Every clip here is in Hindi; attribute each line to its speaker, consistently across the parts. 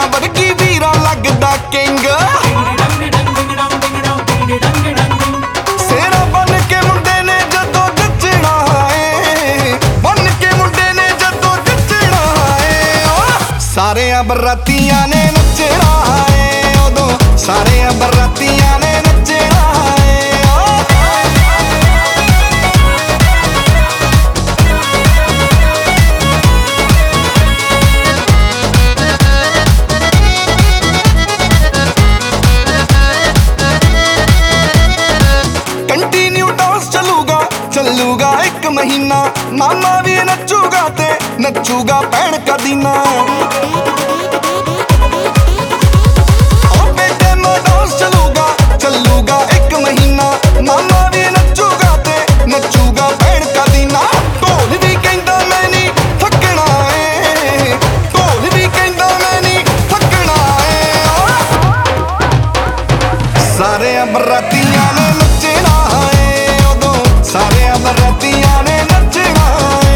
Speaker 1: वर्गी वीरा लगदा किंग। सेरा बन के मुंडे ने जदों जचना है, बन के मुंडे ने जदों जचना है। सारे बरातियां ने नचना है, उदों सारे बरातियां ने नचना है। चलूगा एक महीना, मामा भी नचूगा ते नचूगा भैन का दीना। बेटे में डांस चलूगा एक महीना, मामा भी नचूगा ते नचूगा भैन का दीना। ढोल भी कहंदा मैं नहीं थकना है, ढोल भी कहंदा मैं नहीं थकना है। सारे बरातियां ने नचना है, उदों सारे बरातियां ने नचना है।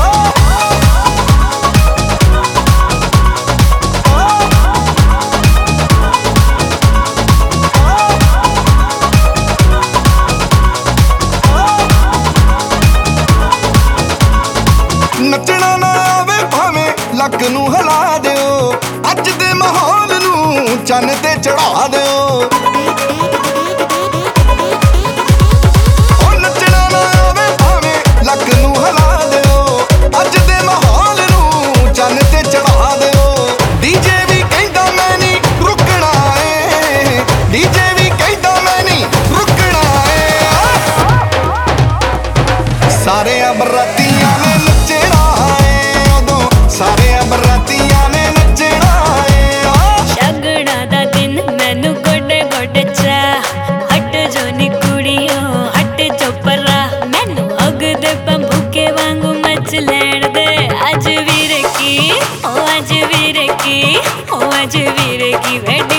Speaker 1: नचना ना आवे भावें लक नूं हिला दिओ, अज दे माहौल नूं चन्न ते चढ़ा दिओ। सारे बरातियां ने नचना है, उदों सारे बरातियां ने नचना है।
Speaker 2: शगना दा दिन मैनू गोडे गोडे चा, हट जो नी कुड़ियो हट जो परा। मैनू अग दे बंबूके वांगू मच लैण दे। अज वीरे की ओ अज वीरे की ओ अज वीरे की वेड